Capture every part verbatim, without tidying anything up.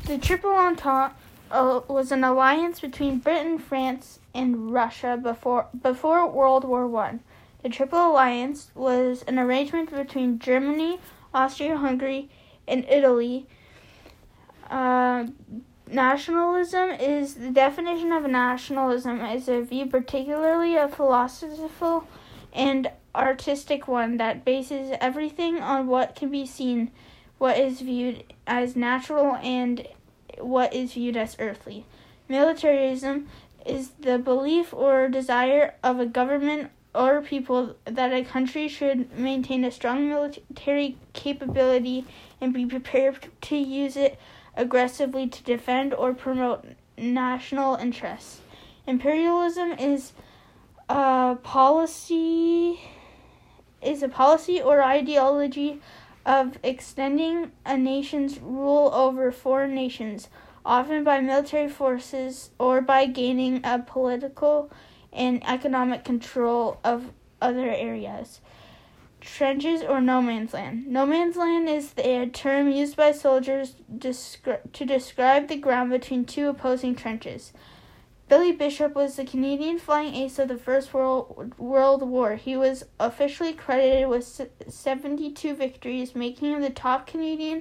The Triple Entente uh, was an alliance between Britain, France, and Russia before before World War One. The Triple Alliance was an arrangement between Germany, Austria-Hungary, and Italy. Uh, nationalism is the definition of nationalism is a view, particularly a philosophical and artistic one, that bases everything on what can be seen, what is viewed as natural, and what is viewed as earthly. Militarism is the belief or desire of a government or people that a country should maintain a strong military capability and be prepared to use it aggressively to defend or promote national interests. Imperialism is a policy is a policy or ideology of extending a nation's rule over foreign nations, often by military forces or by gaining a political and economic control of other areas. Trenches or no man's land. No man's land is a term used by soldiers descri- to describe the ground between two opposing trenches. Billy Bishop was the Canadian flying ace of the First World, World War. He was officially credited with seventy-two victories, making him the top Canadian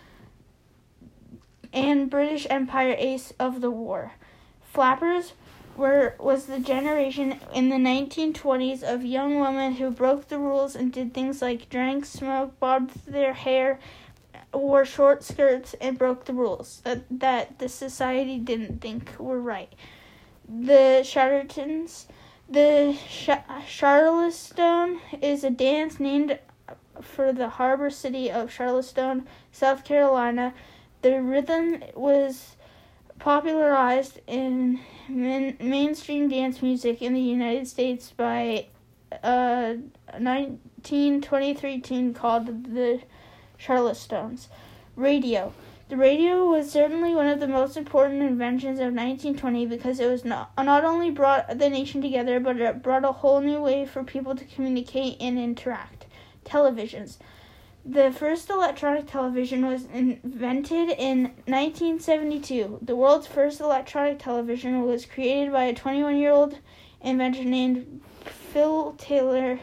and British Empire ace of the war. Flappers were was the generation in the nineteen twenties of young women who broke the rules and did things like drank, smoked, bobbed their hair, wore short skirts, and broke the rules that, that the society didn't think were right. The Charlatans. The Sh- Charleston is a dance named for the harbor city of Charleston, South Carolina. The rhythm was popularized in min- mainstream dance music in the United States by a nineteen twenty-three tune called the Charleston's. Radio. The radio was certainly one of the most important inventions of nineteen twenty because it was not, not only brought the nation together, but it brought a whole new way for people to communicate and interact. Televisions. The first electronic television was invented in nineteen seventy-two. The world's first electronic television was created by a twenty-one-year-old inventor named Phil Taylor.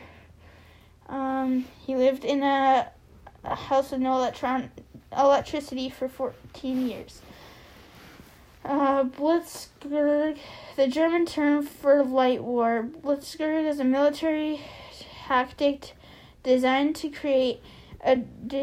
Um, he lived in a, a house with no electron electricity for fourteen years. Uh, Blitzkrieg, the German term for light war. Blitzkrieg is a military tactic designed to create a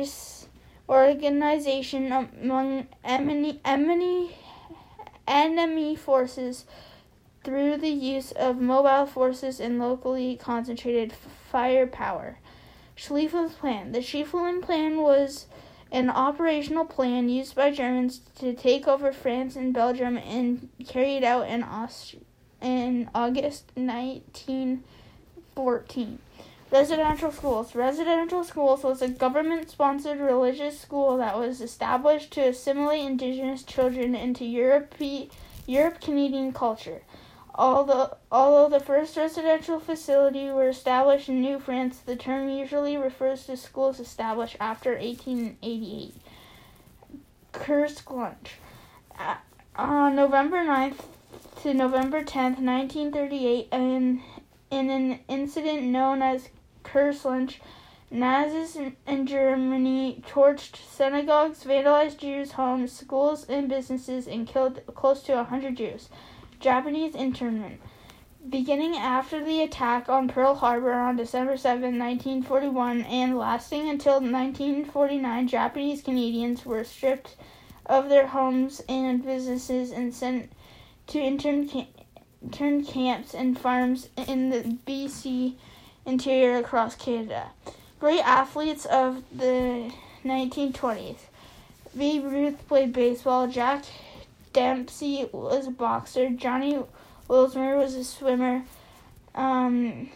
disorganization among enemy, enemy, enemy forces through the use of mobile forces and locally concentrated firepower. Schlieffen Plan. The Schlieffen Plan was an operational plan used by Germans to take over France and Belgium and carried out in, Aust- in August nineteen fourteen. Residential schools. Residential schools was a government-sponsored religious school that was established to assimilate indigenous children into Europe, Europe Canadian culture. Although, although the first residential facility were established in New France, the term usually refers to schools established after eighteen eighty-eight. Kursk Lunch. Uh, on November ninth to November tenth, nineteen thirty-eight, in, in an incident known as Kursk Lunch, Nazis in, in Germany torched synagogues, vandalized Jews' homes, schools, and businesses, and killed close to one hundred Jews. Japanese internment. Beginning after the attack on Pearl Harbor on December seventh, nineteen forty-one, and lasting until nineteen forty-nine, Japanese Canadians were stripped of their homes and businesses and sent to intern, ca- intern camps and farms in the B C interior across Canada. Great athletes of the nineteen twenties. Babe Ruth played baseball. Jack Dempsey was a boxer. Johnny Wilsmer was a swimmer. Um,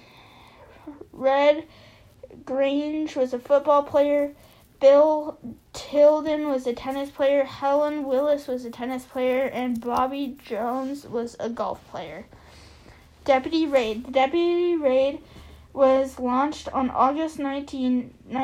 Red Grange was a football player. Bill Tilden was a tennis player. Helen Willis was a tennis player. And Bobby Jones was a golf player. Deputy Raid. The Deputy Raid was launched on August nineteenth,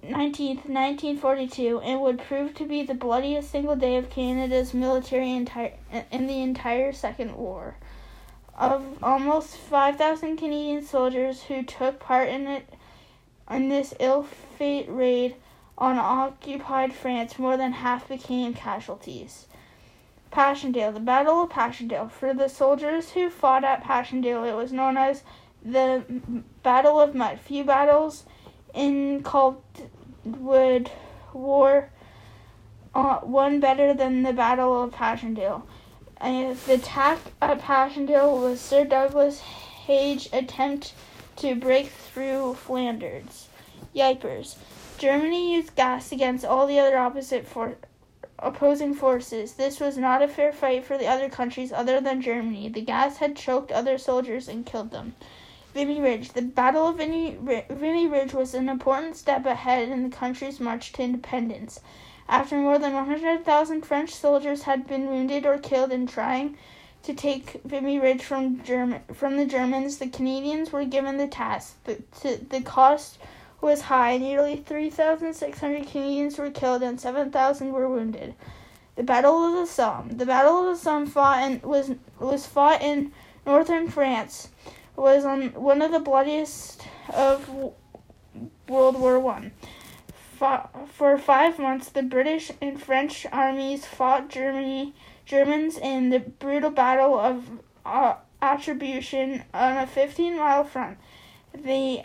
nineteenth, nineteen forty-two, and would prove to be the bloodiest single day of Canada's military entire, in the entire Second War. Of almost five thousand Canadian soldiers who took part in it in this ill-fated raid on occupied France, more than half became casualties. Passchendaele, the Battle of Passchendaele. For the soldiers who fought at Passchendaele, it was known as the Battle of Mud. Few battles in Coldwood War uh, won better than the Battle of Passchendaele. Uh, the attack at Passchendaele was Sir Douglas Haig's attempt to break through Flanders. Yipers. Germany used gas against all the other opposite for opposing forces. This was not a fair fight for the other countries other than Germany. The gas had choked other soldiers and killed them. Vimy Ridge. The Battle of Vimy, Vimy Ridge was an important step ahead in the country's march to independence. After more than one hundred thousand French soldiers had been wounded or killed in trying to take Vimy Ridge from German, from the Germans, the Canadians were given the task. The, to, the cost was high. Nearly three thousand six hundred Canadians were killed and seven thousand were wounded. The Battle of the Somme. The Battle of the Somme fought in, was was fought in northern France. Was on one of the bloodiest of World War One. For five months, the British and French armies fought Germany, Germans in the brutal Battle of uh, Attribution on a fifteen-mile front. The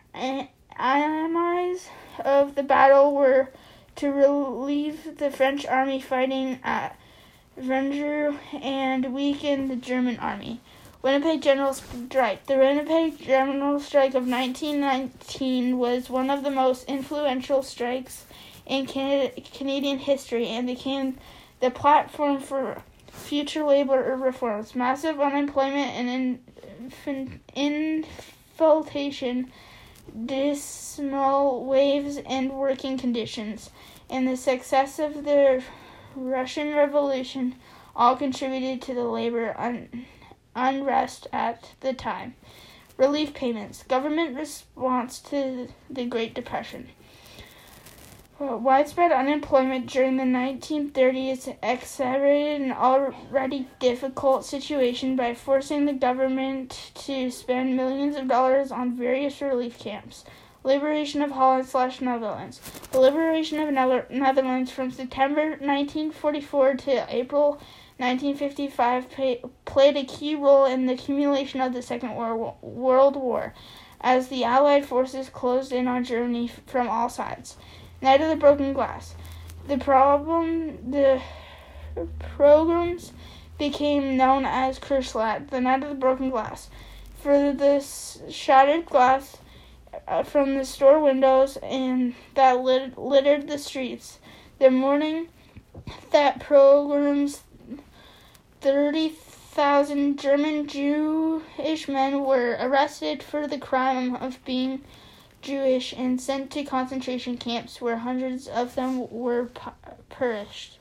aims of the battle were to relieve the French army fighting at Verdun and weaken the German army. Winnipeg General Strike. The Winnipeg General Strike of nineteen nineteen was one of the most influential strikes in Canada, Canadian history and became the platform for future labor reforms. Massive unemployment and in, inflation, dismal waves and working conditions, and the success of the Russian Revolution all contributed to the labor un- unrest at the time. Relief payments. Government response to the Great Depression. Well, widespread unemployment during the nineteen thirties exacerbated an already difficult situation by forcing the government to spend millions of dollars on various relief camps. Liberation of Holland slash Netherlands. The liberation of ne- Netherlands from September nineteen forty-four to April nineteen fifty-five pay, played a key role in the accumulation of the Second World, World War, as the Allied forces closed in on Germany from all sides. Night of the Broken Glass. The problem, the programs became known as Kreutzwald, the Night of the Broken Glass, for the shattered glass uh, from the store windows and that lit- littered the streets. The morning that programs thirty thousand German Jewish men were arrested for the crime of being Jewish and sent to concentration camps where hundreds of them were perished.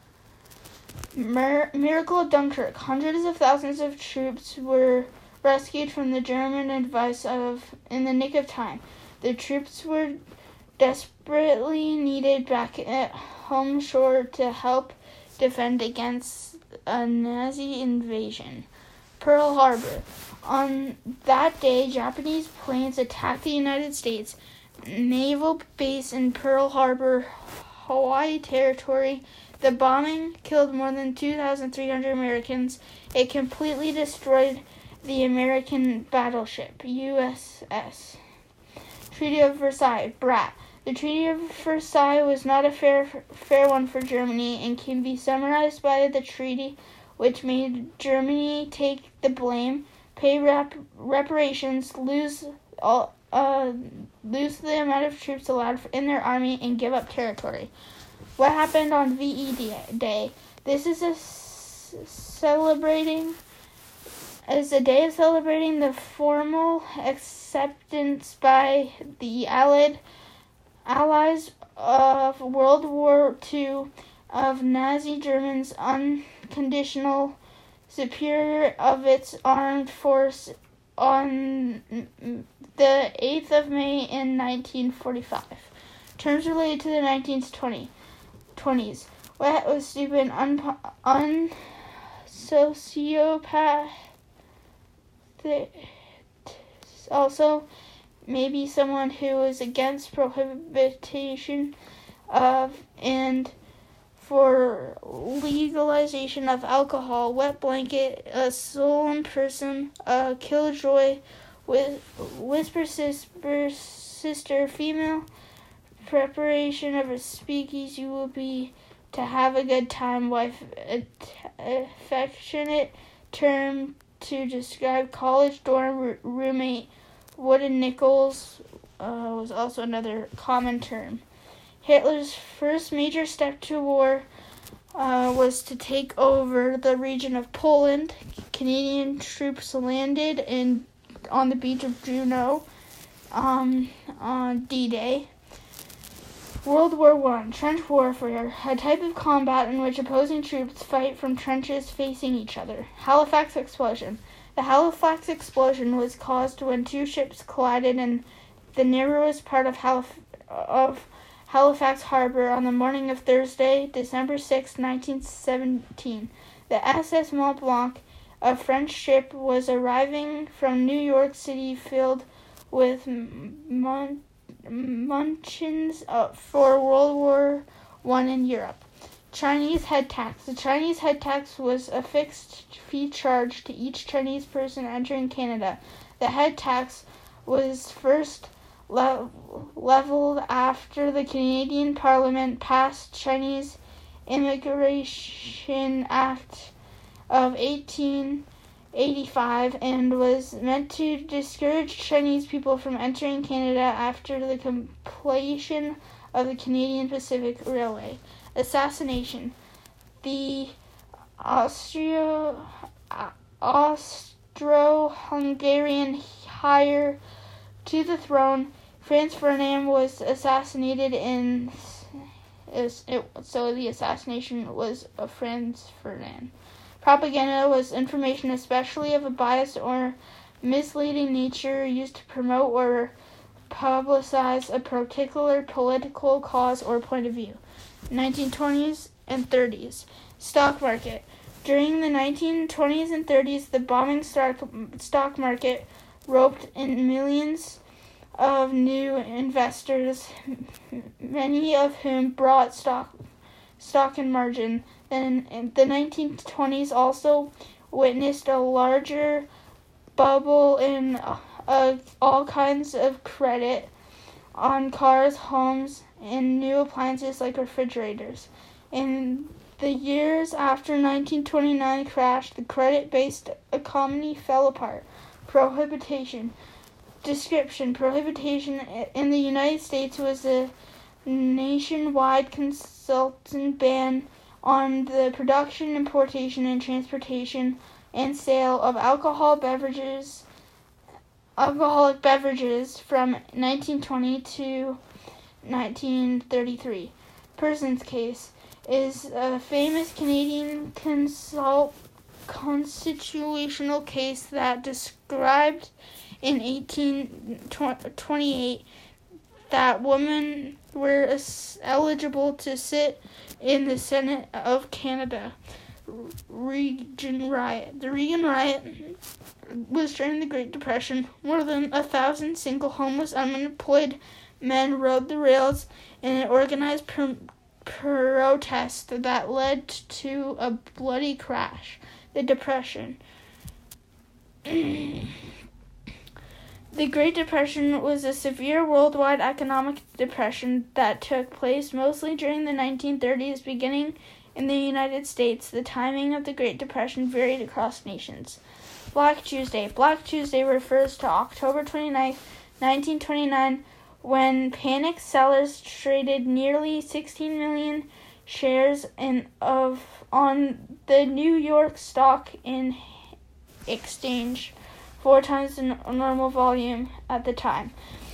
Mir- Miracle of Dunkirk. Hundreds of thousands of troops were rescued from the German advice of in the nick of time. The troops were desperately needed back at home shore to help defend against a Nazi invasion. Pearl Harbor. On that day, Japanese planes attacked the United States naval base in Pearl Harbor, Hawaii territory. The bombing killed more than two thousand three hundred Americans. It completely destroyed the American battleship, U S S. Treaty of Versailles, Brat. The Treaty of Versailles was not a fair, fair one for Germany and can be summarized by the treaty which made Germany take the blame, pay rep- reparations, lose all, uh, lose the amount of troops allowed in their army, and give up territory. What happened on V E Day? This is a s- celebrating is a day of celebrating the formal acceptance by the Allied Allies of World War Two of Nazi Germany's unconditional superior of its armed force on the eighth of May in nineteen forty-five. Terms related to the nineteen twenties. Wet was stupid, un, un sociopath. Also, maybe someone who is against prohibition of and for legalization of alcohol. Wet blanket, a sullen person, a killjoy, with whisper sister, sister, female preparation of a speakeasy will be to have a good time. Wife, a, affectionate term to describe college dorm roommate. Wooden nickels uh, was also another common term. Hitler's first major step to war uh, was to take over the region of Poland. Canadian troops landed in on the beach of Juno um, on D-Day. World War One, trench warfare, a type of combat in which opposing troops fight from trenches facing each other. Halifax explosion. The Halifax explosion was caused when two ships collided in the narrowest part of, Halif- of Halifax Harbor on the morning of Thursday, December sixth, nineteen seventeen. The S S Mont Blanc, a French ship, was arriving from New York City filled with mon- munitions uh, for World War One in Europe. Chinese head tax. The Chinese head tax was a fixed fee charged to each Chinese person entering Canada. The head tax was first le- leveled after the Canadian Parliament passed Chinese Immigration Act of eighteen eighty-five and was meant to discourage Chinese people from entering Canada after the completion of the Canadian Pacific Railway. Assassination. The Austro, Austro-Hungarian heir to the throne, Franz Ferdinand, was assassinated in... It, so the assassination was of Franz Ferdinand. Propaganda was information, especially of a biased or misleading nature, used to promote or publicize a particular political cause or point of view. nineteen twenties and thirties. Stock market. During the nineteen twenties and thirties, the booming stock, stock market roped in millions of new investors, many of whom brought stock, stock and margin. Then the nineteen twenties also witnessed a larger bubble in uh, all kinds of credit on cars, homes, and new appliances like refrigerators. In the years after nineteen twenty-nine crash, the credit-based economy fell apart. Prohibition. Description. Prohibition in the United States was a nationwide consultant ban on the production, importation, and transportation and sale of alcohol beverages, alcoholic beverages from nineteen twenty to nineteen thirty-three. Persons case is a famous Canadian consult constitutional case that described in eighteen twenty-eight that women were eligible to sit in the Senate of Canada. Reagan riot. The Reagan riot was during the Great Depression. More than a thousand single, homeless, unemployed men rode the rails in an organized pr- protest that led to a bloody crash. The Depression. The Great Depression was a severe worldwide economic depression that took place mostly during the nineteen thirties, beginning in the United States. The timing of the Great Depression varied across nations. Black Tuesday. Black Tuesday refers to October twenty-ninth, nineteen twenty-nine, when panicked sellers traded nearly sixteen million shares in, of on the New York Stock in Exchange, four times the normal volume at the time.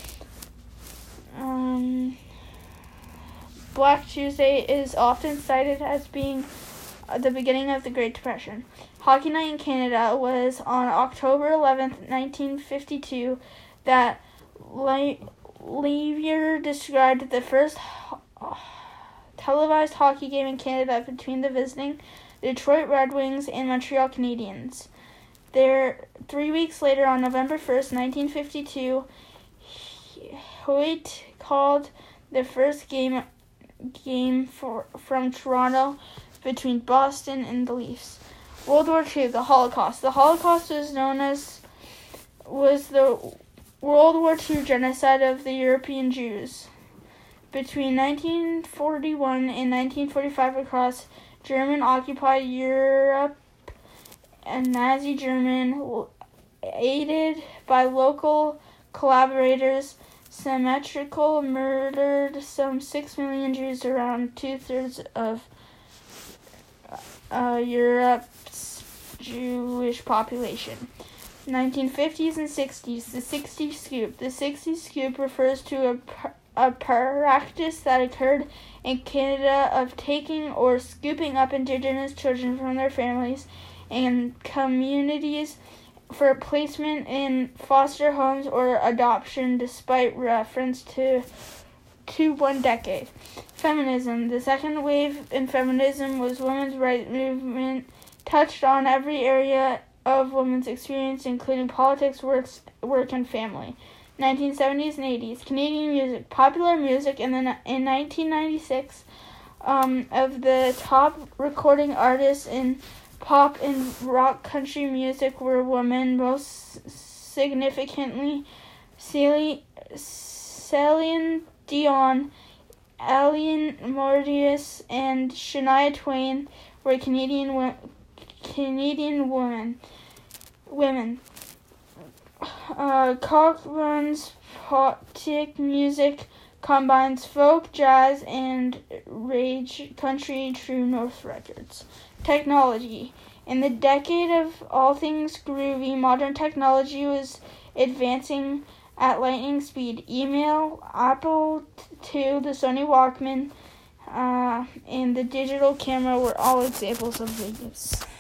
Um, Black Tuesday is often cited as being the beginning of the Great Depression. Hockey Night in Canada was on October eleventh, nineteen fifty-two, that li- Levier described the first ho- televised hockey game in Canada between the visiting Detroit Red Wings and Montreal Canadiens. There, three weeks later, on November first, nineteen fifty-two, Hoyt called the first game game for from Toronto between Boston and the Leafs. World War Two, the Holocaust. The Holocaust was known as was the World War Two genocide of the European Jews. Between nineteen forty-one and nineteen forty-five, across German-occupied Europe, and Nazi Germany, aided by local collaborators, symmetrical murdered some six million Jews, around two-thirds of uh, Europe's Jewish population. nineteen fifties and sixties, the sixties scoop. The sixties scoop refers to a, a practice that occurred in Canada of taking or scooping up Indigenous children from their families and communities for placement in foster homes or adoption, despite reference to to one decade. Feminism. The second wave in feminism was women's rights movement, touched on every area of women's experience, including politics, works, work, and family. nineteen seventies and eighties. Canadian music. Popular music in the in nineteen ninety-six, um, of the top recording artists in pop and rock country music were women, most significantly Celine Dion, Alain Morris, and Shania Twain were Canadian Canadian women. Women. Uh, Cochrane's Poetic music combines folk, jazz, and rage country. True North Records. Technology. In the decade of all things groovy, modern technology was advancing at lightning speed. Email, Apple two, the Sony Walkman, uh, and the digital camera were all examples of the use.